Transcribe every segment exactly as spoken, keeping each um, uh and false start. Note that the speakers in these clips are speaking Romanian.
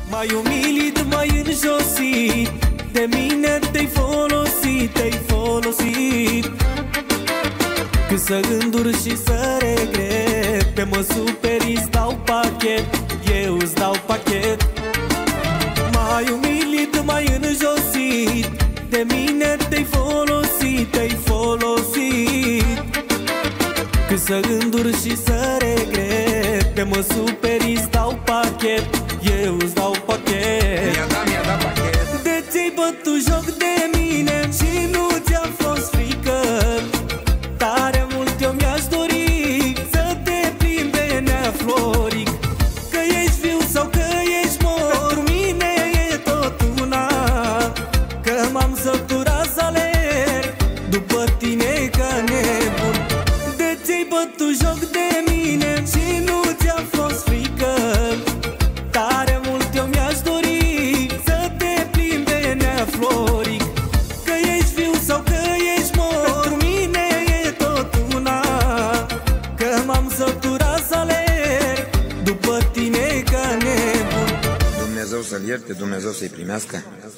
M-ai umilit, m-ai înjosit, de mine te-ai folosit, te-ai folosit. Când să gânduri și să regret, pe mă superi, îți dau pachet, eu îți dau pachet. M-ai umilit, m-ai înjosit, de mine te-ai folosit, te-ai folosit. Când să gânduri și să regret, pe mă superi, îți dau pachet, eu îți dau pachet. Mi-a dat, mi-a dat pachet. De ți-ai bătut joc de mine și nu ți-a fost frică. Tare mult eu mi-aș dori să te plimbi pe Neafloric. Că ești viu sau că ești mort, pentru mine e tot una. Că m-am săturat să alerg după tine ca nebun. De ți-ai bătut joc de mine și nu ți-a fost frică. Tare mult eu mi-aș dori să te plimbi pe Neafloric. Că ești viu sau că ești mort, pentru mine e tot una. Că m-am săturat să alerg după tine ca nebun. Dumnezeu să-l ierte, Dumnezeu să-i primească.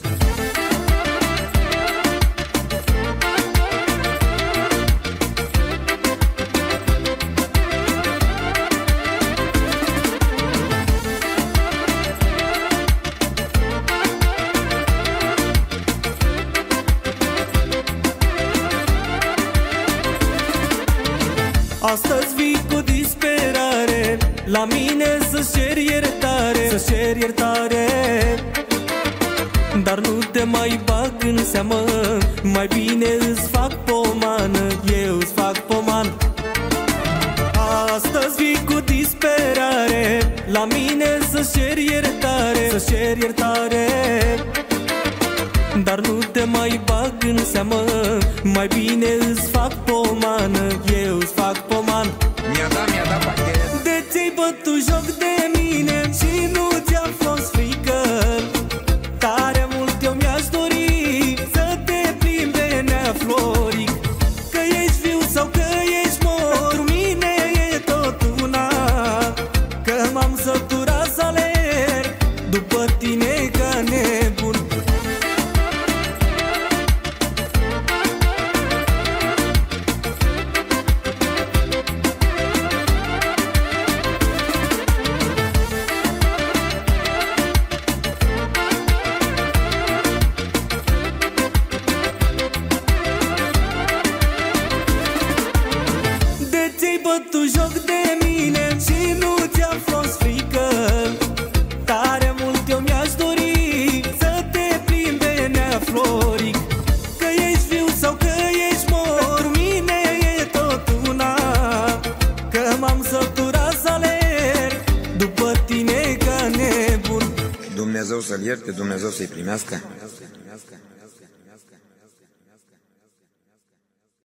Astăzi vii cu disperare la mine să-ți cer iertare, să-ți cer iertare. Dar nu te mai bag în seamă, mai bine îți fac pomană, eu îți fac pomană. Astăzi vii cu disperare la mine să-ți cer iertare, să-ți cer iertare. Dar nu te mai bag în seamă, mai bine îți fac pomană, eu îți fac pomană. Mi-a dat, mi-a dat pachet. De ți-ai bătut joc de mine și nu ți-a fost frică. Tare mult eu mi-aș dori să te plimbi pe Neafloric. Că ești viu sau că ești mort, pentru mine e tot una. Că m-am săturat să alerg după tine ca nebun. Ți-ai bătut joc de mine și nu ți-a fost frică. Tare mult eu mi-aș dori să te plimbi pe Neafloric. Că ești viu sau că ești mort, pentru mine e tot una. Că m-am săturat să alerg după tine ca nebun. Dumnezeu să-l ierte, Dumnezeu să-i primească.